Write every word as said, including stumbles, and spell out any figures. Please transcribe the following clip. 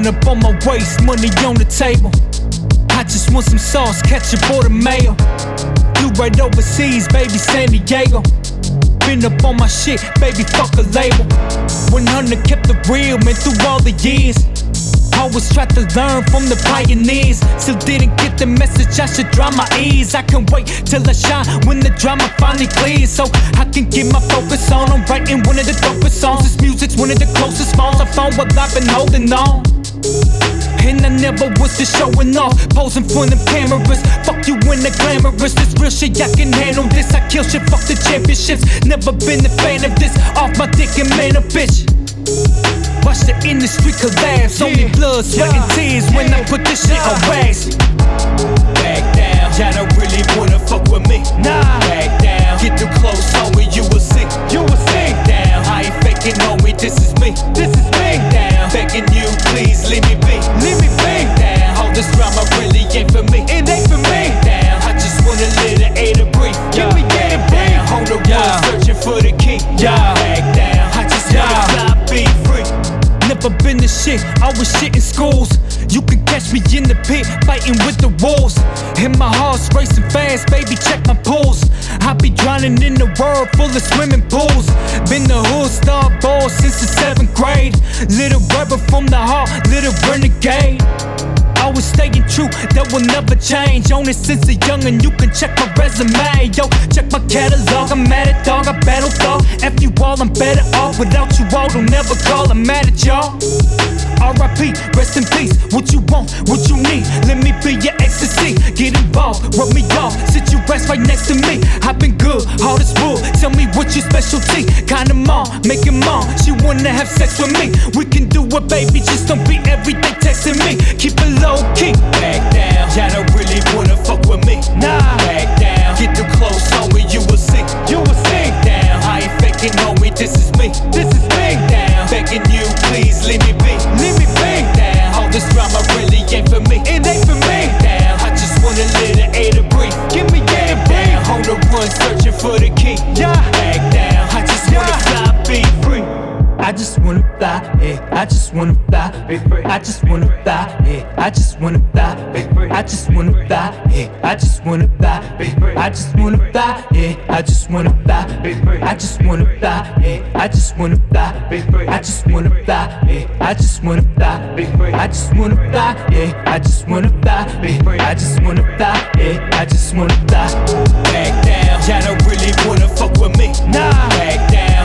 Gun up on my waist, money on the table. I just want some sauce, ketchup or the mayo. Flew right overseas, baby, San Diego. Been up on my shit, baby, fuck a label. one hundred kept it real, man, through all the years. Always tried to learn from the pioneers. Still didn't get the message, I should dry my ears. I can wait till I shine when the drama finally clears, so I can get my focus on. I'm writing one of the dopest songs. This music's one of the closest phones I found while I've been holding on. And I never was just showing off, posing for them cameras. Fuck you in the glamorous, this real shit, I can handle this. I kill shit, fuck the championships. Never been a fan of this, off my dick and man a bitch. Watch the industry collapse, yeah. Only blood, sweat yeah. and tears when yeah. I put this shit yeah. on wax. Back down, y'all don't really wanna fuck with me. Nah, back down, get too close, homie, you will see. You will see. Back down, I ain't faking, homie, this is me. This is me. Back down, begging you, please leave me be. Leave me be. Back down, all this drama really ain't for me. It ain't for me. Back down, I just wanna live the air to breathe. Give me air to breathe. On the road, searching for the key. Yeah. Back down, I just wanna fly, be free. Never been the shit, I was shit in schools. You can catch me in the pit, fighting with the wolves. And my heart's racing fast, baby, check my pulse. I be drowning in the world full of swimming pools. Been the hood star boy since the seventh grade. Little rebel from the heart, little renegade. Always staying true, that will never change. On it since a youngin', you can check my resume. Yo, check my catalog, I'm mad at dog, I battle dog. F you all, I'm better off. Without you all, don't never call, I'm mad at y'all. R I P, rest in peace. What you want, what you need, let me be your ecstasy. Get involved, rub me off, sit you rest right next to me. I've been good, hard as wood, tell me what's your specialty. Kinda mom, make it mom, she wanna have sex with me. We can do it, baby, just don't be everyday texting me. Keep it low key. Back down, y'all don't really wanna fuck with me. Nah, back down, get too close, homie, you will see. You will see. Back down, I ain't faking, homie, this is me. This is me. Back down, begging you, please leave me be. Leave me be. Back down, all this drama really ain't for me. It ain't for me. Back down, I just wanna live the air to breathe. Give me air to breathe. On the run, searching for the key. Yeah. Back down, I just yeah. wanna fly, be free. I just wanna fly, yeah. I just wanna fly, be free. I just wanna fly, yeah. I just wanna fly, be free. I just wanna fly, yeah. I just wanna fly, be free. I just wanna fly, yeah. I just wanna fly, be free. I just wanna fly, yeah. I just wanna fly, be free. I just wanna fly, yeah. I just wanna fly, be free. I just wanna fly, yeah. I just wanna fly, be free. I just wanna fly, yeah. I just wanna fly. Back down, y'all don't really wanna fuck with me. Nah, back down.